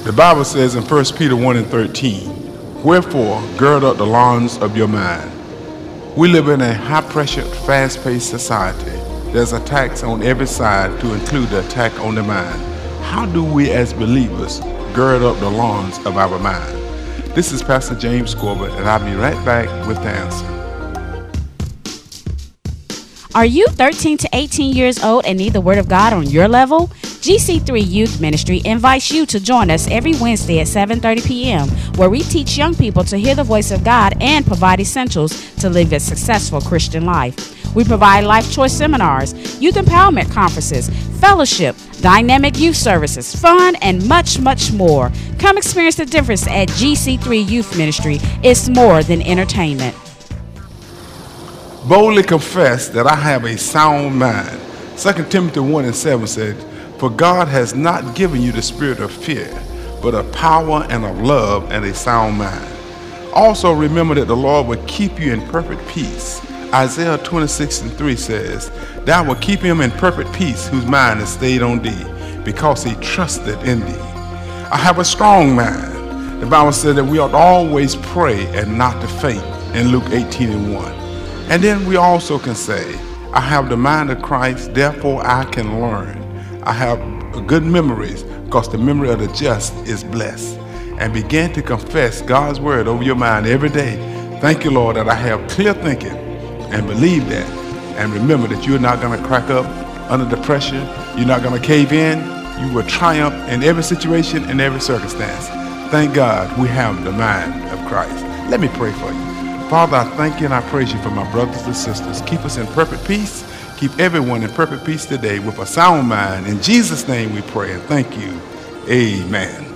The Bible says in 1 Peter 1 and 13, "Wherefore, gird up the loins of your mind." We live in a high-pressure, fast-paced society. There's attacks on every side to include the attack on the mind. How do we as believers gird up the loins of our mind? This is Pastor James Corbett, and I'll be right back with the answer. Are you 13 to 18 years old and need the Word of God on your level? GC3 Youth Ministry invites you to join us every Wednesday at 7:30 p.m., where we teach young people to hear the voice of God and provide essentials to live a successful Christian life. We provide life choice seminars, youth empowerment conferences, fellowship, dynamic youth services, fun, and much, much more. Come experience the difference at GC3 Youth Ministry. It's more than entertainment. Boldly confess that I have a sound mind. 2 Timothy 1 and 7 said, "For God has not given you the spirit of fear, but of power and of love and a sound mind." Also remember that the Lord will keep you in perfect peace. Isaiah 26 and 3 says, "Thou wilt keep him in perfect peace whose mind is stayed on thee, because he trusted in thee." I have a strong mind. The Bible said that we ought to always pray and not to faint in Luke 18 and 1. And then we also can say, "I have the mind of Christ, therefore I can learn." I have good memories because the memory of the just is blessed. And begin to confess God's word over your mind every day. Thank you, Lord, that I have clear thinking, and believe that. And remember that you're not going to crack up under the pressure. You're not going to cave in. You will triumph in every situation and every circumstance. Thank God we have the mind of Christ. Let me pray for you. Father, I thank you and I praise you for my brothers and sisters. Keep us in perfect peace. Keep everyone in perfect peace today with a sound mind. In Jesus' name we pray and thank you. Amen.